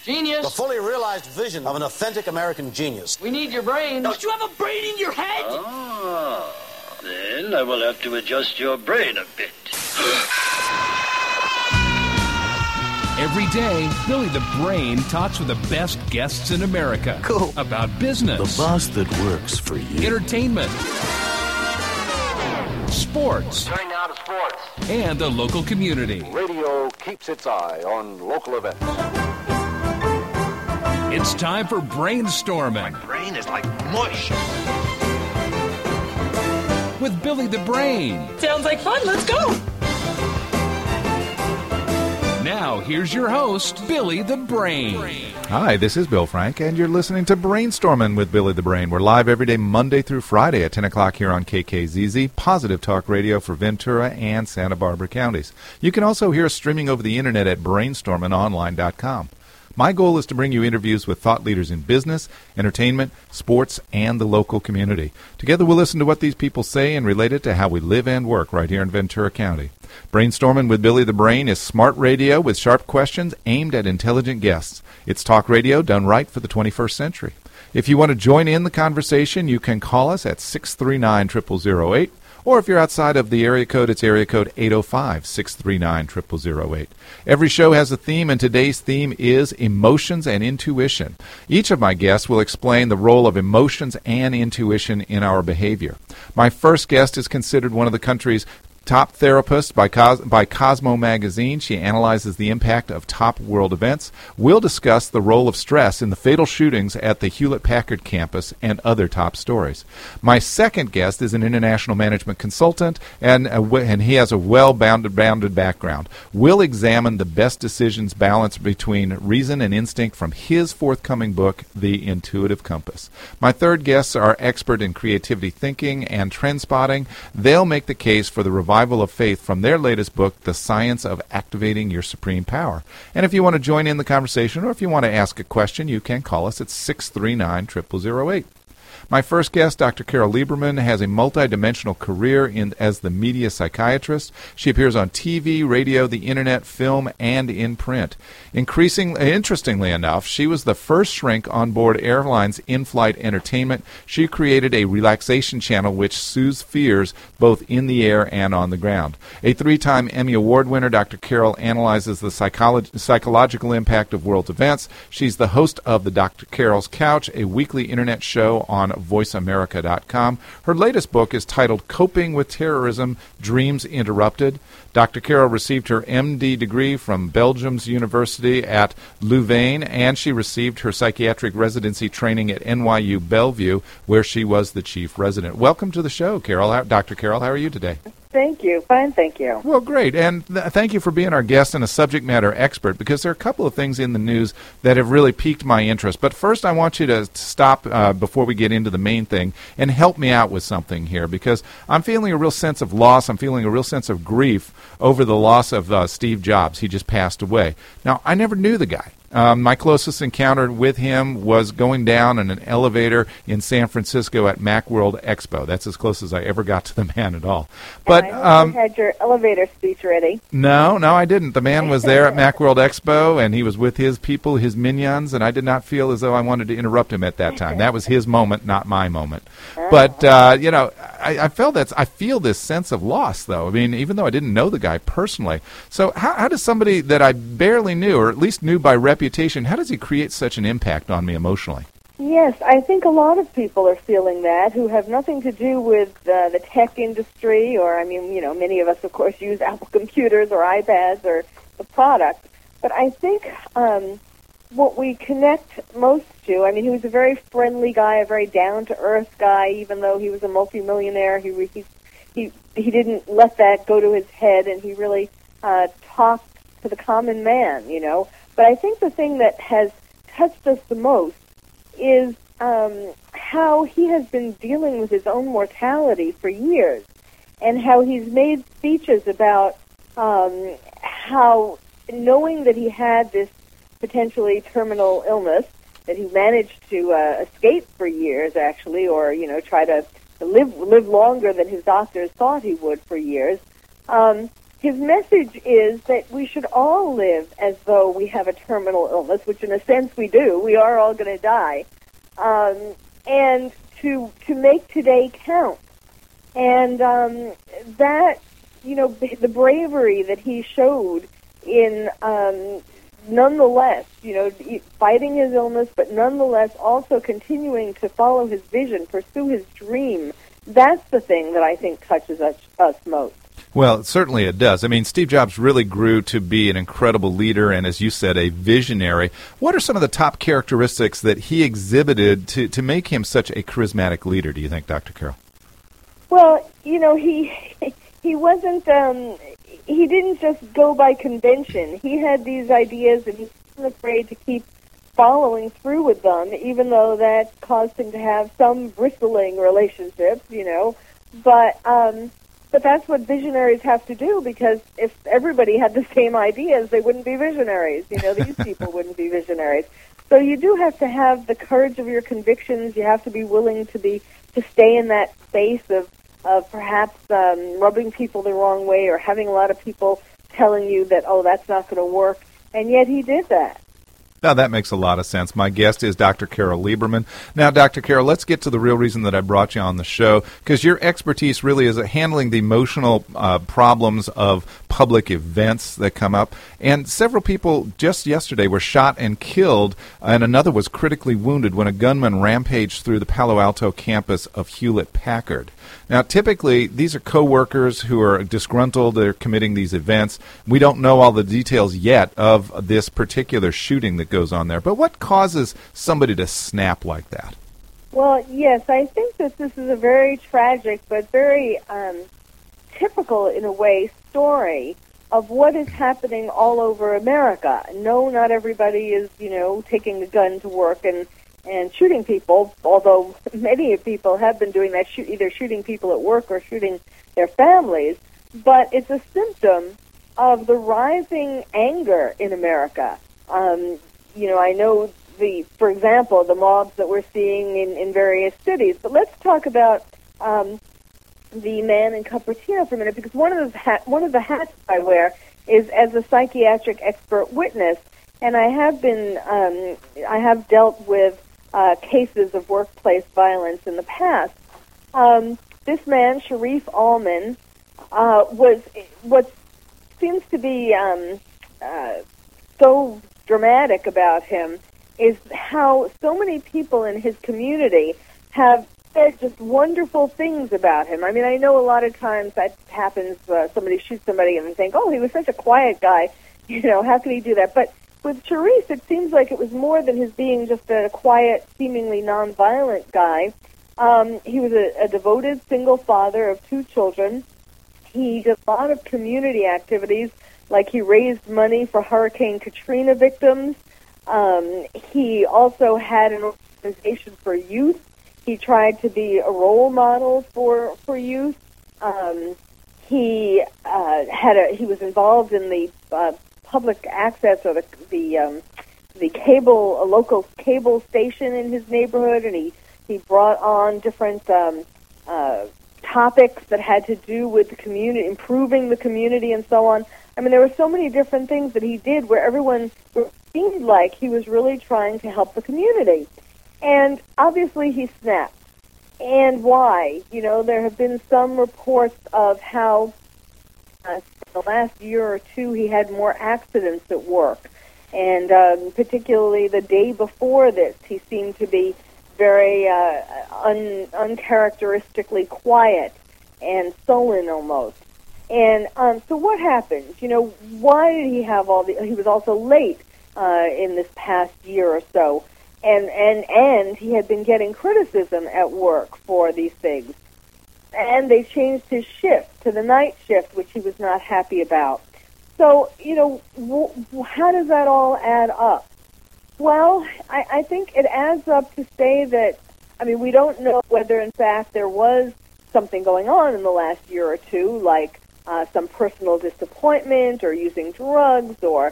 Genius. The fully realized vision of an authentic American genius. We need your brain. Don't you have a brain in your head? Ah, then I will have to adjust your brain a bit. Every day, Billy the Brain talks with the best guests in America. Cool. About business. The boss that works for you. Entertainment. Sports. Turning now to sports. And the local community. Radio keeps its eye on local events. It's time for Brainstorming. My brain is like mush. With Billy the Brain. Sounds like fun. Let's go. Now, here's your host, Billy the Brain. Hi, this is Bill Frank, and you're listening to Brainstorming with Billy the Brain. We're live every day, Monday through Friday at 10 o'clock here on KKZZ, Positive Talk Radio for Ventura and Santa Barbara counties. You can also hear us streaming over the internet at brainstormingonline.com. My goal is to bring you interviews with thought leaders in business, entertainment, sports, and the local community. Together we'll listen to what these people say and relate it to how we live and work right here in Ventura County. Brainstorming with Billy the Brain is smart radio with sharp questions aimed at intelligent guests. It's talk radio done right for the 21st century. If you want to join in the conversation, you can call us at 639-0008. Or if you're outside of the area code, it's area code 805-639-0008. Every show has a theme, and today's theme is emotions and intuition. Each of my guests will explain the role of emotions and intuition in our behavior. My first guest is considered one of the country's top therapists by Cosmo Magazine. She analyzes the impact of top world events. We'll discuss the role of stress in the fatal shootings at the Hewlett-Packard campus and other top stories. My second guest is an international management consultant, and he has a well-bounded background. We'll examine the best decisions balance between reason and instinct from his forthcoming book, The Intuitive Compass. My third guests are expert in creativity thinking and trend spotting. They'll make the case for the revival of faith from their latest book, The Science of Activating Your Supreme Power. And if you want to join in the conversation or if you want to ask a question, you can call us at 639-0008. My first guest, Dr. Carol Lieberman, has a multidimensional career as the media psychiatrist. She appears on TV, radio, the internet, film, and in print. Interestingly enough, she was the first shrink on board airlines in-flight entertainment. She created a relaxation channel which soothes fears both in the air and on the ground. A three-time Emmy Award winner, Dr. Carol analyzes the psychological impact of world events. She's the host of the Dr. Carol's Couch, a weekly internet show on VoiceAmerica.com. Her latest book is titled Coping with Terrorism, Dreams Interrupted. Dr. Carol received her MD degree from Belgium's University at Louvain, and she received her psychiatric residency training at NYU Bellevue, where she was the chief resident. Welcome to the show, Carol. Dr. Carol, how are you today? Thank you. Fine, thank you. Well, great. And thank you for being our guest and a subject matter expert, because there are a couple of things in the news that have really piqued my interest. But first, I want you to stop before we get into the main thing and help me out with something here, because I'm feeling a real sense of loss. I'm feeling a real sense of grief over the loss of Steve Jobs. He just passed away. Now, I never knew the guy. My closest encounter with him was going down in an elevator in San Francisco at Macworld Expo. That's as close as I ever got to the man at all. But I hope you had your elevator speech ready. No, I didn't. The man was there at Macworld Expo, and he was with his people, his minions, and I did not feel as though I wanted to interrupt him at that time. That was his moment, not my moment. But, I feel this sense of loss, though. I mean, even though I didn't know the guy personally. So how does somebody that I barely knew, or at least knew by reputation, how does he create such an impact on me emotionally? Yes, I think a lot of people are feeling that who have nothing to do with the tech industry, or, many of us, of course, use Apple computers or iPads or the product. But I think what we connect most to, he was a very friendly guy, a very down-to-earth guy, even though he was a multimillionaire. He didn't let that go to his head, and he really talked to the common man, But I think the thing that has touched us the most is how he has been dealing with his own mortality for years, and how he's made speeches about how, knowing that he had this potentially terminal illness, that he managed to escape for years, actually, or, try to live longer than his doctors thought he would for years, his message is that we should all live as though we have a terminal illness, which in a sense we do. We are all going to die. And to make today count. And that, the bravery that he showed in nonetheless, fighting his illness, but nonetheless also continuing to follow his vision, pursue his dream, that's the thing that I think touches us most. Well, certainly it does. I mean, Steve Jobs really grew to be an incredible leader and, as you said, a visionary. What are some of the top characteristics that he exhibited to make him such a charismatic leader, do you think, Dr. Carroll? Well, he wasn't, he didn't just go by convention. He had these ideas and he wasn't afraid to keep following through with them, even though that caused him to have some bristling relationships, But that's what visionaries have to do, because if everybody had the same ideas, they wouldn't be visionaries. These people wouldn't be visionaries. So you do have to have the courage of your convictions. You have to be willing to stay in that space of perhaps rubbing people the wrong way or having a lot of people telling you that, oh, that's not going to work. And yet he did that. Now, that makes a lot of sense. My guest is Dr. Carroll Lieberman. Now, Dr. Carroll, let's get to the real reason that I brought you on the show, because your expertise really is at handling the emotional problems of public events that come up. And several people just yesterday were shot and killed, and another was critically wounded when a gunman rampaged through the Palo Alto campus of Hewlett-Packard. Now, typically, these are coworkers who are disgruntled. They're committing these events. We don't know all the details yet of this particular shooting that goes on there. But what causes somebody to snap like that? Well, yes, I think that this is a very tragic but very typical, in a way, story of what is happening all over America. No, not everybody is, taking a gun to work and shooting people, although many people have been doing that, either shooting people at work or shooting their families. But it's a symptom of the rising anger in America. I know, for example, the mobs that we're seeing in various cities. But let's talk about the man in Cupertino for a minute, because one of the hats I wear is as a psychiatric expert witness, and I have dealt with cases of workplace violence in the past. This man, Sharif Allman, was what seems to be so dramatic about him is how so many people in his community have said just wonderful things about him. I mean, I know a lot of times that happens. Somebody shoots somebody and they think, oh, he was such a quiet guy. How could he do that? But with Sharif, it seems like it was more than his being just a quiet, seemingly nonviolent guy. He was a devoted single father of 2 children. He did a lot of community activities, like he raised money for Hurricane Katrina victims. He also had an organization for youth. He tried to be a role model for youth. He was involved in the public access or the cable, a local cable station in his neighborhood, and he brought on different topics that had to do with the community, improving the community, and so on. I mean, there were so many different things that he did where everyone seemed like he was really trying to help the community. And obviously he snapped. And why? There have been some reports of how in the last year or two he had more accidents at work. And particularly the day before this, he seemed to be very uncharacteristically quiet and sullen almost. And so what happened? Why did he have he was also late in this past year or so. And he had been getting criticism at work for these things. And they changed his shift to the night shift, which he was not happy about. So, how does that all add up? Well, I think it adds up to say that, we don't know whether, in fact, there was something going on in the last year or two, like some personal disappointment or using drugs or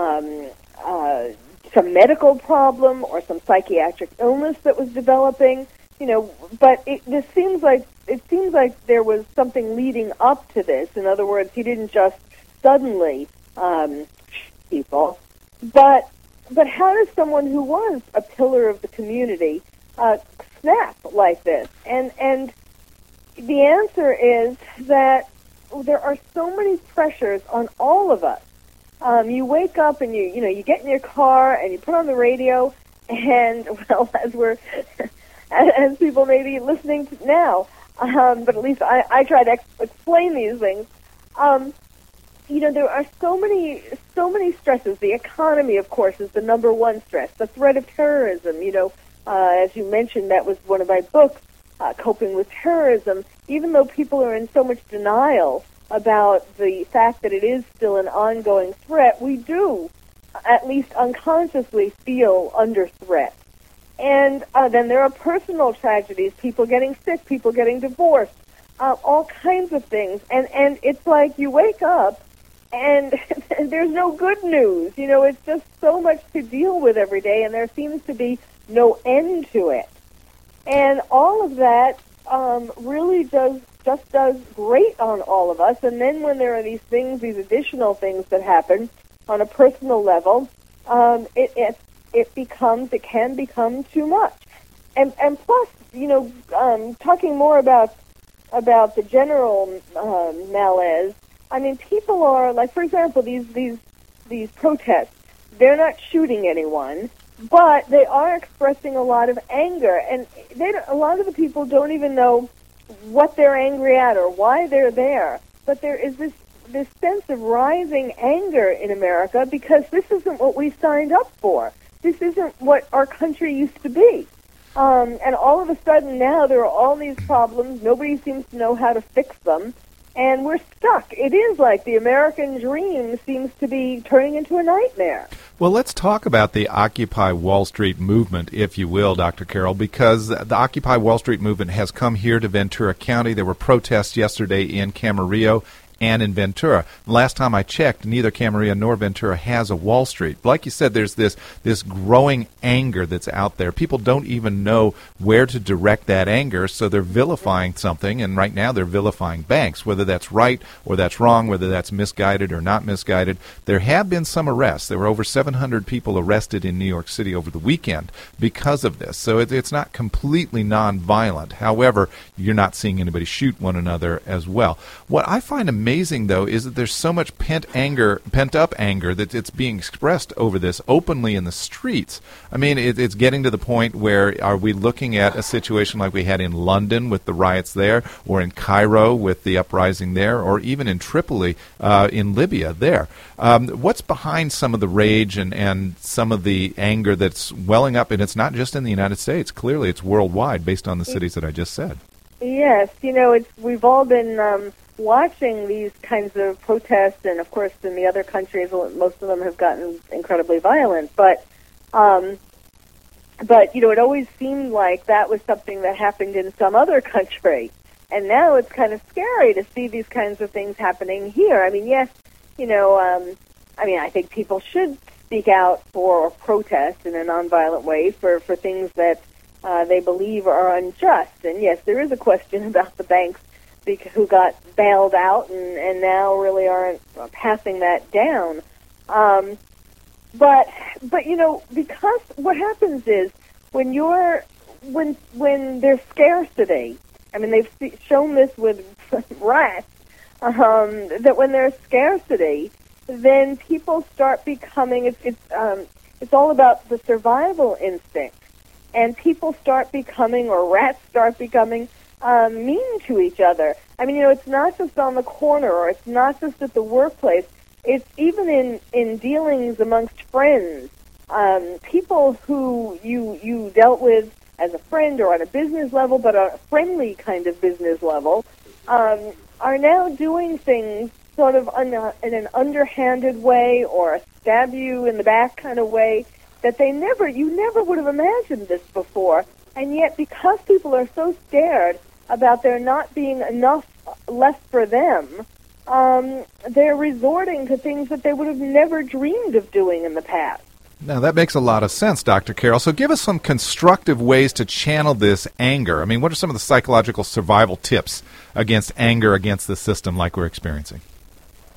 some medical problem or some psychiatric illness that was developing, but it seems like there was something leading up to this. In other words, he didn't just suddenly people. But how does someone who was a pillar of the community snap like this? And the answer is that there are so many pressures on all of us. You wake up and you get in your car and you put on the radio, and well, as people may be listening to now, but at least I try to explain these things. There are so many stresses. The economy, of course, is the number one stress. The threat of terrorism. As you mentioned, that was one of my books, Coping with Terrorism. Even though people are in so much denial about the fact that it is still an ongoing threat, we do, at least unconsciously, feel under threat. And then there are personal tragedies, people getting sick, people getting divorced, all kinds of things. And it's like you wake up and there's no good news. It's just so much to deal with every day, and there seems to be no end to it. And all of that really does great on all of us. And then when there are these additional things that happen on a personal level, it can become too much. And plus, talking more about the general malaise. I mean, people are like, for example, these protests. They're not shooting anyone, but they are expressing a lot of anger, and a lot of the people don't even know what they're angry at or why they're there. But there is this sense of rising anger in America because this isn't what we signed up for. This isn't what our country used to be. And all of a sudden now there are all these problems. Nobody seems to know how to fix them. And we're stuck. It is like the American dream seems to be turning into a nightmare. Well, let's talk about the Occupy Wall Street movement, if you will, Dr. Carroll, because the Occupy Wall Street movement has come here to Ventura County. There were protests yesterday in Camarillo and in Ventura. Last time I checked, neither Camarillo nor Ventura has a Wall Street. Like you said, there's this growing anger that's out there. People don't even know where to direct that anger, so they're vilifying something, and right now they're vilifying banks, whether that's right or that's wrong, whether that's misguided or not misguided. There have been some arrests. There were over 700 people arrested in New York City over the weekend because of this, so it's not completely nonviolent. However, you're not seeing anybody shoot one another as well. What I find amazing, though, is that there's so much pent-up anger that it's being expressed over this openly in the streets. I mean, it's getting to the point where are we looking at a situation like we had in London with the riots there, or in Cairo with the uprising there, or even in Tripoli in Libya there? What's behind some of the rage and some of the anger that's welling up? And it's not just in the United States. Clearly, it's worldwide based on the cities that I just said. Yes, we've all been watching these kinds of protests, and of course in the other countries most of them have gotten incredibly violent, but it always seemed like that was something that happened in some other country, and now it's kind of scary to see these kinds of things happening here. I mean, yes, I think people should speak out for or protest in a nonviolent way for things that they believe are unjust, and yes, there is a question about the banks who got bailed out and now really aren't passing that down. But because what happens is when there's scarcity, I mean, they've shown this with rats, that when there's scarcity, then people start becoming, it's all about the survival instinct, and people start becoming, or rats start becoming, mean to each other. I mean, it's not just on the corner, or it's not just at the workplace. It's even in dealings amongst friends. People who you dealt with as a friend or on a business level, but on a friendly kind of business level, are now doing things sort of in an underhanded way, or a stab you in the back kind of way that you never would have imagined this before. And yet, because people are so scared about there not being enough left for them, they're resorting to things that they would have never dreamed of doing in the past. Now, that makes a lot of sense, Dr. Carroll. So give us some constructive ways to channel this anger. I mean, what are some of the psychological survival tips against anger against the system like we're experiencing? Well,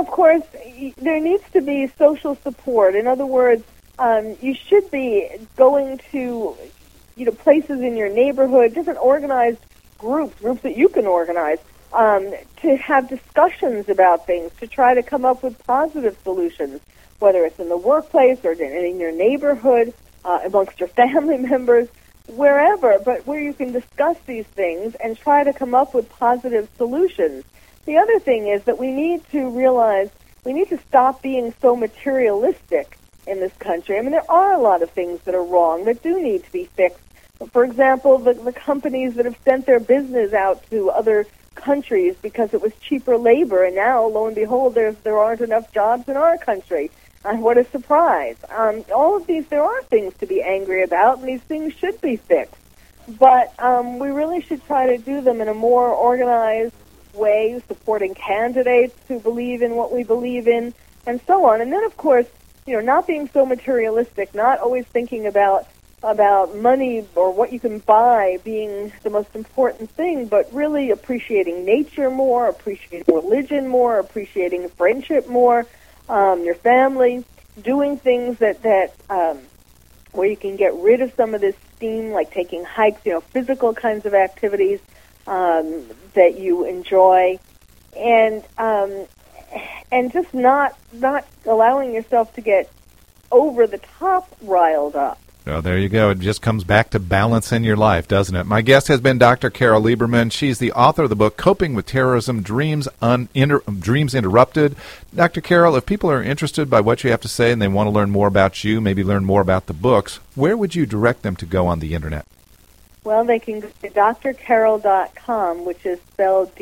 of course, there needs to be social support. In other words, you should be going to, places in your neighborhood, different organized groups that you can organize, to have discussions about things, to try to come up with positive solutions, whether it's in the workplace or in your neighborhood, amongst your family members, wherever, but where you can discuss these things and try to come up with positive solutions. The other thing is that we need to realize we need to stop being so materialistic in this country. I mean, there are a lot of things that are wrong that do need to be fixed. For example, the companies that have sent their business out to other countries because it was cheaper labor, and now, lo and behold, there aren't enough jobs in our country. What a surprise. All of these, there are things to be angry about, and these things should be fixed. But we really should try to do them in a more organized way, supporting candidates who believe in what we believe in, and so on. And then, of course, not being so materialistic, not always thinking about money or what you can buy being the most important thing, but really appreciating nature more, appreciating religion more, appreciating friendship more, your family, doing things that where you can get rid of some of this steam, like taking hikes, physical kinds of activities that you enjoy, and just not allowing yourself to get over the top riled up. Oh, there you go. It just comes back to balance in your life, doesn't it? My guest has been Dr. Carol Lieberman. She's the author of the book Coping with Terrorism, Dreams Interrupted. Dr. Carol, if people are interested by what you have to say and they want to learn more about you, maybe learn more about the books, where would you direct them to go on the Internet? Well, they can go to drcarole.com, which is spelled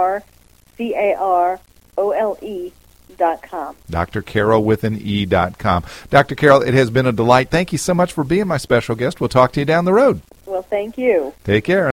DrCarole.com. drcarole with an E.com. Dr. Carol, it has been a delight. Thank you so much for being my special guest. We'll talk to you down the road. Well, thank you. Take care.